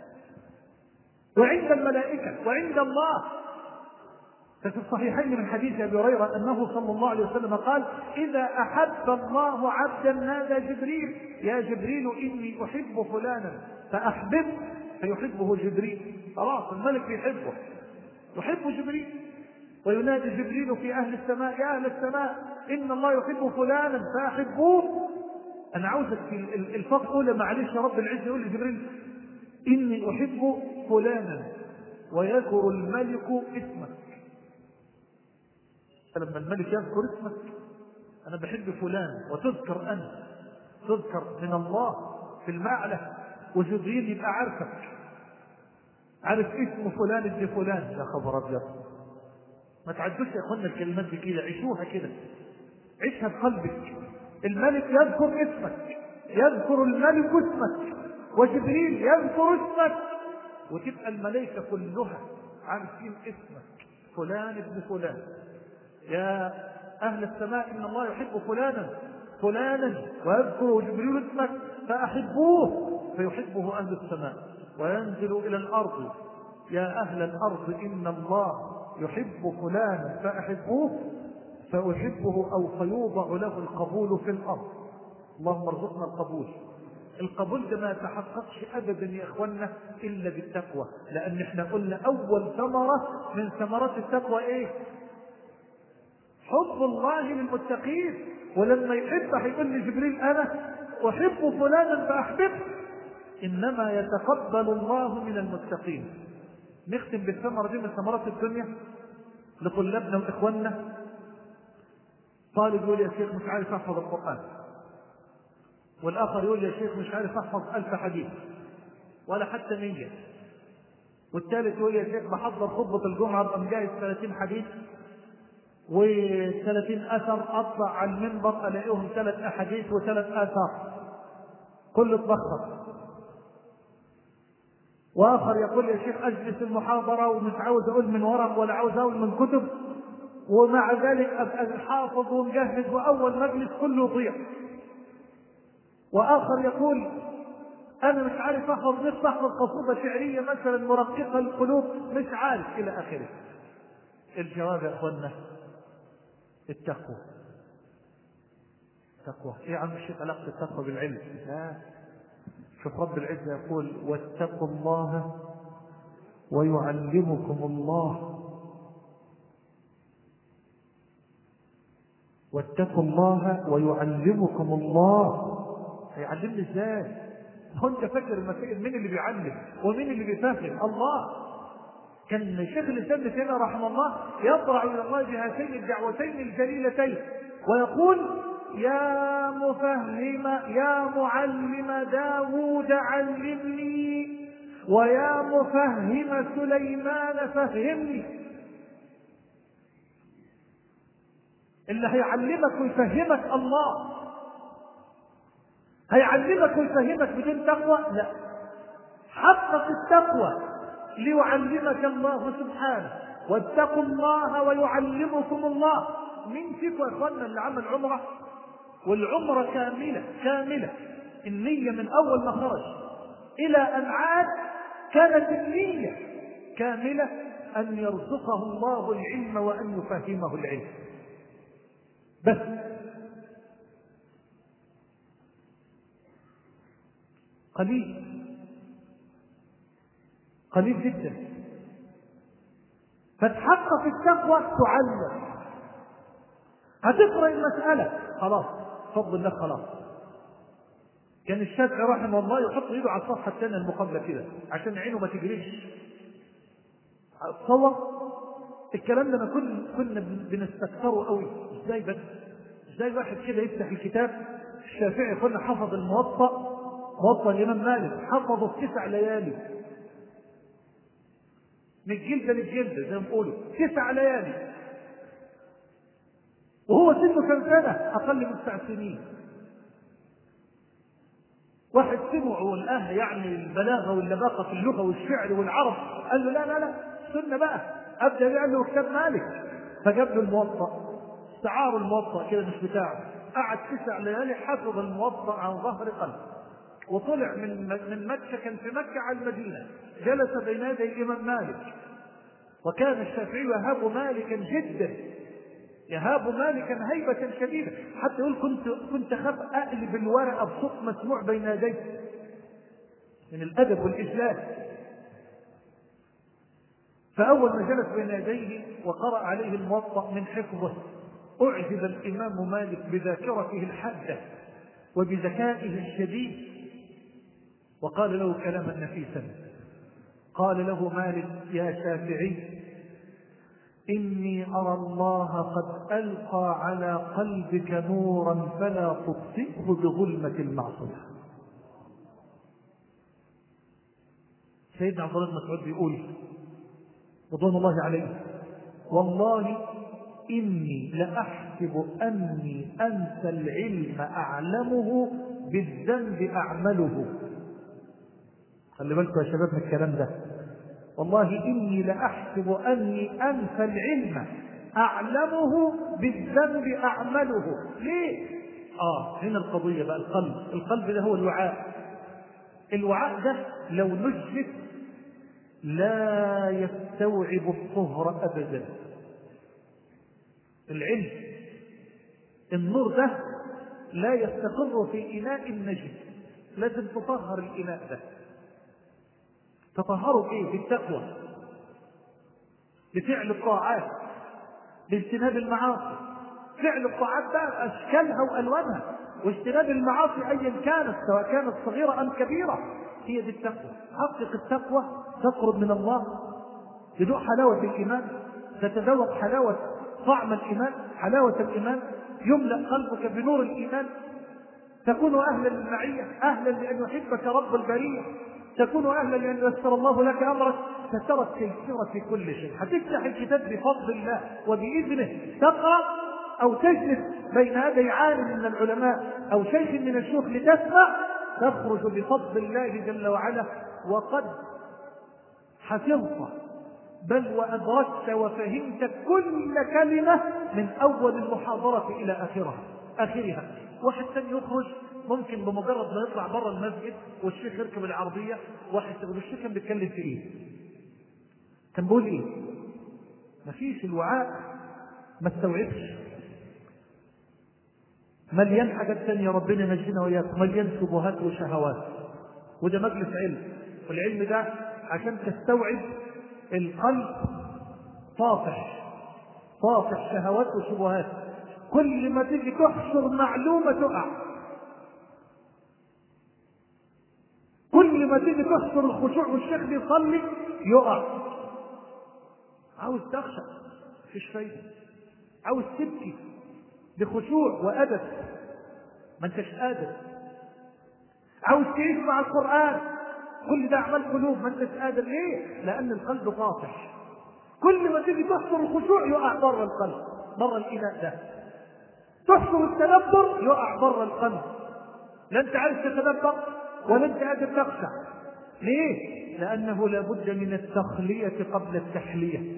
S1: وعند الملائكة وعند الله. ففي الصحيحين من حديث أبي هريرة أنه صلى الله عليه وسلم قال: إذا أحب الله عبدا نادى جبريل: يا جبريل إني أحب فلانا فأحببه، فيحبه جبريل. خلاص الملك يحبه، يحب جبريل. وينادي جبريل في أهل السماء: يا أهل السماء إن الله يحب فلانا فأحبوه. أنا عاوزك في الفقرة الأولى معلش يا رب العزة يقول لجبريل: إني أحب فلانا، ويذكر الملك اسمك. فلما الملك يذكر اسمك: أنا بحب فلان، وتذكر أنت، تذكر من الله في المعلى، وجبريل يبقى عارفك، عارف اسم فلان ابن فلان. يا خبر أبيض! ما تعدوش يا أخوانا الكلمات دي كده، عيشوها كده، عيشها بقلبك. الملك يذكر اسمك، يذكر الملك اسمك، وجبريل يذكر اسمك، وتبقى الملائكة كلها عارفين اسمك، فلان ابن فلان. يا أهل السماء إن الله يحب فلانا ويذكر جبريل اسمك فأحبوه، فيحبه أهل السماء. وينزل إلى الأرض: يا أهل الأرض إن الله يحب فلانا فأحبوه، فأحبه، أو فيوضع له القبول في الأرض. اللهم ارزقنا القبول. القبول ده ما يتحققش أبدا يا إخوانا إلا بالتقوى، لأن احنا قلنا أول ثمرة من ثمرات التقوى إيه؟ حب الله للمتقين. ولما يحب هيقول لجبريل: أنا أحب فلانا فأحببه. إنما يتقبل الله من المتقين. نختم بالثمرة دي من ثمرات الدنيا لطلابنا وإخواننا. طالب يقول: يا شيخ مش عارف أحفظ القرآن، والآخر يقول: يا شيخ مش عارف أحفظ 1000 حديث ولا حتى 100. والثالث يقول: يا شيخ بحضر خطبة الجمعة أبقى مجهز 30 حديث و30 أثر، أطلع على المنبر ألاقيهم 3 أحاديث و3 آثار، كله اتبخر. وآخر يقول: يا شيخ أجلس المحاضرة ومش عاوز أقول من ورق ولا عاوز أقول من كتب، ومع ذلك أبقى حافظ ومجهز، وأول مجلس كله يضيع. وآخر يقول: أنا مش عارف أحفظ، نص أحفظ قصيدة شعرية مثلا مرققة القلوب، مش عارف، إلى آخره. الجواب يا أخوانا: التقوى. التقوى إيه يا عم الشيخ علاقة التقوى بالعلم؟ شوف رب العزة يقول: واتقوا الله ويعلمكم الله. واتقوا الله ويعلمكم الله. هيعلمني ازاي؟ هو انت فاكر المسائل مين اللي بيعلم ومين اللي بيفهم؟ الله. كان شيخ الاسلام ابن تيمية رحمه الله يضرع الى الله بهاتين الدعوتين الجليلتين ويقول: يا مفهم، يا معلم داود علمني، ويا مفهم سليمان فهمني. اللي هيعلمك ويفهمك الله. هيعلمك ويفهمك بدون تقوى؟ لا. حقق التقوى ليعلمك الله سبحانه. واتقوا الله ويعلمكم الله. مين فيكم يا اخوانا اللي عمل عمره والعمره كامله النيه من اول ما خرج الى ان عاد كانت النيه كامله ان يرزقه الله العلم وان يفهمه العلم بس؟ قليل جدا. فتحقق التقوى تعلم. هتقرأ المسألة خلاص فضل الله خلاص. كان الشافعي رحمه الله يحط ايده على الصفحة الثانية المقابلة كده عشان عينه ما تجريش. تصور الكلام ده ما كنا بنستكثره قوي. ازاي بس؟ ازاي واحد كده يفتح الكتاب؟ الشافعي كنا حفظ موطأ الإمام مالك، حفظه في 9 ليالي، من الجلدة للجلدة زي ما بيقولوا 9 ليالي، وهو سنه كم سنة؟ أقل من 9 سنين. واحد سمعه والآه يعني البلاغة واللباقة في اللغة والشعر والعرب، قال له: لا لا لا، سنة بقى. أبدأ يعمل كتاب مالك، فجاب له الموطأ، استعار الموطأ كده مش بتاعه، قعد 9 ليالي حفظ الموطأ عن ظهر قلب، وطلع من مكة، كان في مكة على المدينة، جلس بين يدي الإمام مالك، وكان الشافعي يهاب مالكا جدا، يهاب مالكا هيبة شديدة، حتى يقول كنت أخاف أقلب الورقة بصوت مسموع بين يديه من الأدب والإجلال. فأول ما جلس بين يديه وقرأ عليه الموطأ من حفظه، أعجب الإمام مالك بذاكرته الحادة وبذكائه الشديد، وقال له كلاما نفيسا. قال له مالك: يا شافعي، إني أرى الله قد ألقى على قلبك نورا فلا تطفئه بظلمة المعصية. سيدنا عبد الله بن مسعود بيقول رضوان الله عليه: والله إني لأحسب أني أنسى العلم أعلمه بالذنب أعمله. خلي بالكم يا شباب من الكلام ده، والله إني لأحسب أني أنسى العلم أعلمه بالذنب أعمله. ليه؟ هنا القضية بقى، القلب ده هو الوعاء. الوعاء ده لو نجس لا يستوعب الطهر أبدا. العلم، النور ده لا يستقر في إناء نجس، لازم تطهر الإناء ده. تطهروا ايه؟ بالتقوى، بفعل الطاعات، باجتناب المعاصي. فعل الطاعات بقى اشكالها والوانها، واجتناب المعاصي ايا كانت، سواء كانت صغيره ام كبيره، هي دي التقوى. حقق التقوى تقرب من الله، تذوق حلاوه الايمان، تتذوق حلاوه طعم الايمان، حلاوه الايمان، يملا قلبك بنور الايمان، تكون اهلا للمعيه، اهلا لان يحبك رب البريه، تكون أهلا لأن يسر الله لك أمرك، سترى التيسير في كل شيء. هتفتح الكتاب بفضل الله وبإذنه، تقرأ أو تجلس بين يدي عالم من العلماء أو شيخ من الشيوخ لتسمع، تخرج بفضل الله جل وعلا وقد حفظت بل وأدركت وفهمت كل كلمة من أول المحاضرة إلى آخرها. واحد ثاني يخرج ممكن بمجرد ما يطلع بره المسجد والشيخ يركب العربية، واحد يقول الشيخ كان بيتكلم في ايه؟ كان بيقول ايه؟ مفيش، الوعاء ما استوعبش، مليان حاجات ثانية، ربنا ينجينا وإياكم، مليان شبهات وشهوات. وده مجلس علم، والعلم ده عشان تستوعب القلب طافح شهوات وشبهات، كل ما تيجي تحصر معلومة تقع، كل ما تيجي تحصر الخشوع والشيخ بيصلي يقع. عاوز تخشع مفيش فايدة، عاوز تبكي بخشوع وأدب ما انتش قادر، عاوز تعيش مع القرآن كل ده أعمال قلوب ما انتش قادر. ليه؟ لأن القلب طافح، كل ما تيجي تحصر الخشوع يقع بره القلب، بره الإناء ده، تحصر التدبر يقع بره القلب، لا انت عايز تتدبر ولا انت قادر تخشع. ليه؟ لأنه لابد من التخلية قبل التحلية،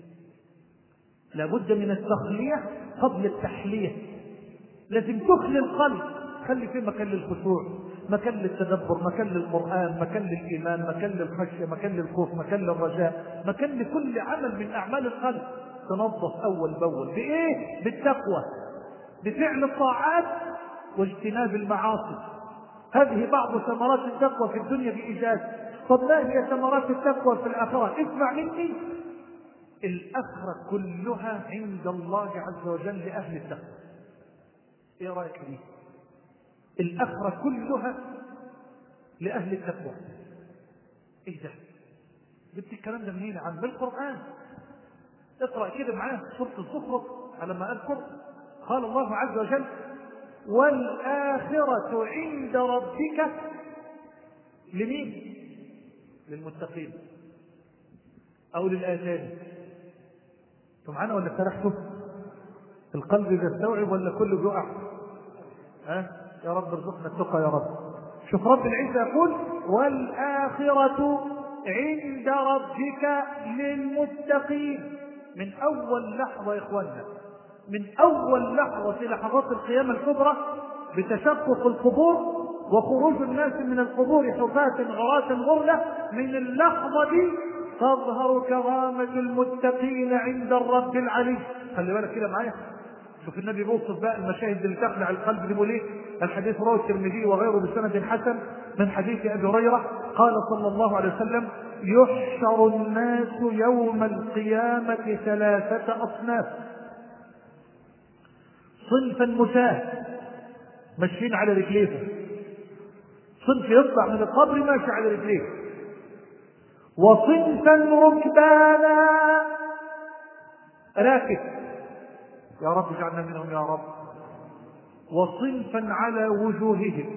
S1: لابد من التخلية قبل التحلية. لازم تخلي القلب، خلي فيه مكان للخشوع، مكان للتدبر، مكان للقرآن، مكان للإيمان، مكان للخشية، مكان للخوف، مكان للرجاء، مكان لكل عمل من أعمال القلب. تنظف أول بأول بإيه؟ بالتقوى، بفعل الطاعات واجتناب المعاصي. هذه بعض ثمرات التقوى في الدنيا بإيجاز. طب ما هي ثمرات التقوى في الآخرة؟ اسمع مني، الآخرة كلها عند الله عز وجل لأهل التقوى. ايه رأيك دي؟ الآخرة كلها لأهل التقوى. ايه ده؟ جبت الكلام ده منين؟ عن بالقرآن. اقرأ كده معاه سورة الزخرف على ما أذكر، قال الله عز وجل: والآخرة عند ربك لمين؟ للمتقين أو للآثام. انتم معانا ولا سرحتوا؟ القلب يستوعب ولا كله بيقع؟ يا رب ارزقنا التقى يا رب. شوف رب العزة يقول: والآخرة عند ربك للمتقين. من أول لحظة يا إخواننا، من أول لحظة في لحظات القيامة الكبرى بتشقق القبور وخروج الناس من القبور حفاة عراة غرلة، من اللحظة دي تظهر كرامة المتقين عند الرب العلي. خلي بالك كده معايا، شوف النبي بيوصف بقى المشاهد اللي تخلع القلب دي، بيقول ايه؟ الحديث رواه الترمذي وغيره بسند حسن من حديث ابي هريره قال صلى الله عليه وسلم: يحشر الناس يوم القيامة 3 أصناف: صنفا مشاه ماشيين على رجليه، صنف يطلع من القبر ماشي على رجليه، وصنفا ركبانا راكب، يا رب اجعلنا منهم يا رب، وصنفا على وجوههم.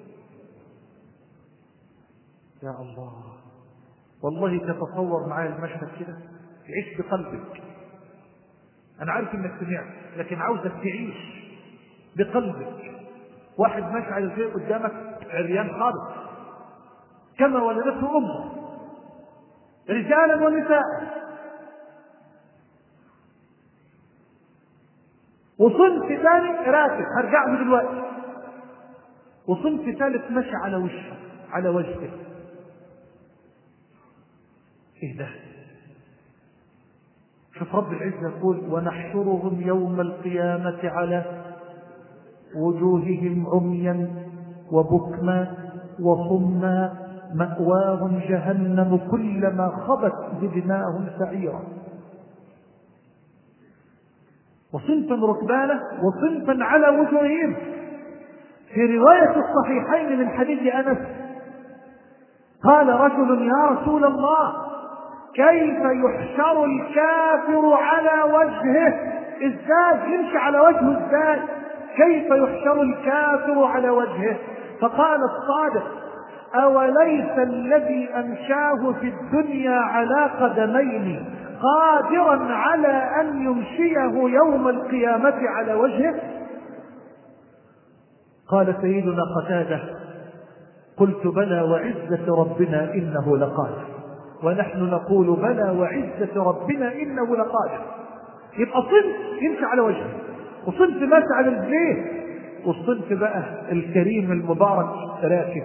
S1: يا الله، والله تتصور معايا المشهد كده، عيش بقلبك. انا عارف انك سمعت، لكن عاوزك تعيش بقلبك. واحد ماشي على الفيل قدامك عريان خالص كما ولدته امه، رجالا ونساء، وصنف ثاني راكب هرجع له دلوقتي، وصنف ثالث ماشي على وشه على وجهه. ايه ده؟ شوف رب العزة يقول: ونحشرهم يوم القيامة على وجوههم عميا وبكما وصما مأواهم جهنم كلما خبت زدناهم سعيرا. وصنفا ركبانه وصنفا على وجوههم. في رواية الصحيحين من حديث أنس قال رجل: يا رسول الله، كيف يحشر الكافر على وجهه؟ ازاي يمشي على وجهه؟ ازاي كيف يحشر الكافر على وجهه؟ فقال الصادق: أوليس الذي أمشاه في الدنيا على قدمين قادرا على أن يمشيه يوم القيامة على وجهه؟ قال سيدنا قتادة: قلت بلى وعزة ربنا إنه لقادر. ونحن نقول بلى وعزة ربنا إنه لقادر. يبقى صنف يمشي على وجهه، وصنف ماشي على رجليه، والصنف بقى الكريم المبارك راكب.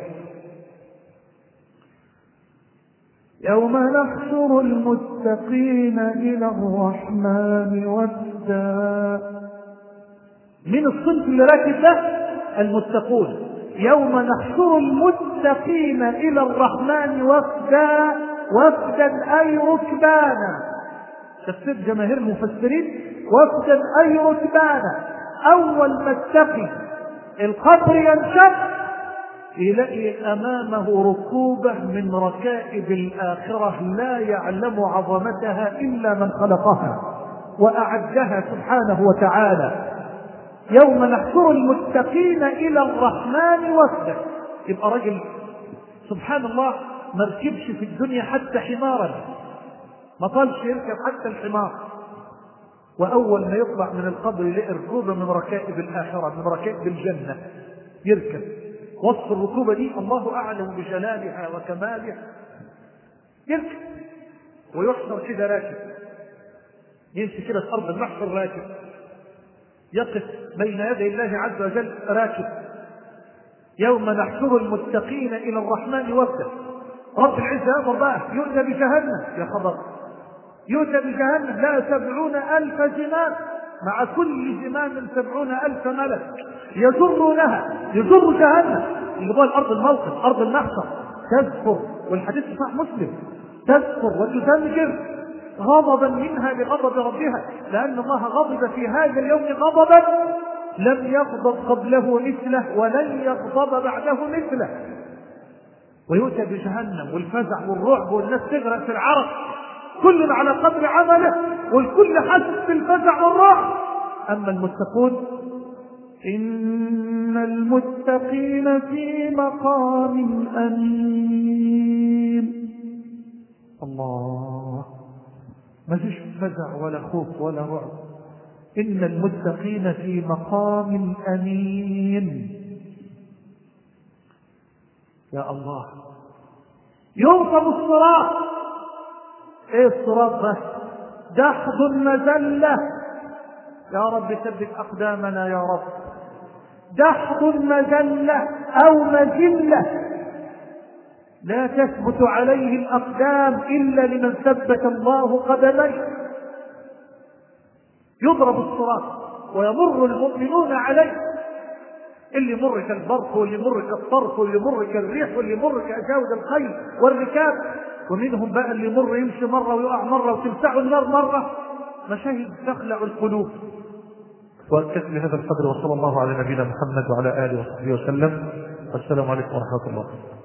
S1: يوم نحشر المتقين إلى الرحمن وفدا. من الصنف اللي راكب ده؟ المتقون. يوم نحشر المتقين إلى الرحمن وفدا، وفدا أي ركبانا. تفسير جماهير المفسرين: وفدا أي ركبانا. أول ما التقي القبر ينشق يلاقي أمامه ركوبة من ركائب الآخرة لا يعلم عظمتها إلا من خلقها وأعدها سبحانه وتعالى. يوم نحشر المتقين إلى الرحمن وفدا. يبقى رجل سبحان الله ما ركبش في الدنيا حتى حمارا، ما طالش يركب حتى الحمار، وأول ما يطلع من القبر يلاقي ركوبة من ركائب الآخرة، من ركائب الجنة يركب. وصف الركوبة دي الله أعلم بجلالها وكمالها. يركب ويحشر كده راكب، يمشي كده في أرض المحشر راكب، يقف بين يدي الله عز وجل راكب. يوم نحشر المتقين إلى الرحمن وفدا. رب العزة يأمر بقى يؤتى بجهنم، يا خبر، يؤتى بجهنم لها 70,000 زمام، مع كل زمام 70,000 ملك يجرونها، يجر جهنم اللي هو الأرض الموقف، أرض المحشر. تذكر، والحديث صحيح مسلم، تذكر وتزمجر غضبا منها لغضب ربها، لأن الله غضب في هذا اليوم غضبا لم يغضب قبله مثله ولن يغضب بعده مثله. ويؤتى بجهنم والفزع والرعب والناس تغرق في العرق، كل على قدر عمله والكل حاسس بالفزع والرعب. أما المتقون: إن المتقين في مقام أمين. الله، ما فيش فزع ولا خوف ولا رعب. إن المتقين في مقام أمين. يا الله. ينصب الصراط. ايه الصراط ده؟ دحض مذلة، يا رب ثبت أقدامنا يا رب. دحض مذلة أو مذلة لا تثبت عليه الأقدام إلا لمن ثبت الله قدميه. يضرب الصراط ويمر المؤمنون عليه، اللي يمر كالبرق واللي يمر كالطرق واللي يمر كالريح واللي يمر كأجاود الخيل والركاب، ومنهم بقى اللي يمر يمشي مرة ويقع مرة وتمسعه النار مرة. مشاهد تخلع القلوب.
S2: وأكتفي بهذا القدر، وصلى الله على نبينا محمد وعلى آله وصحبه وسلم. والسلام عليكم ورحمة الله.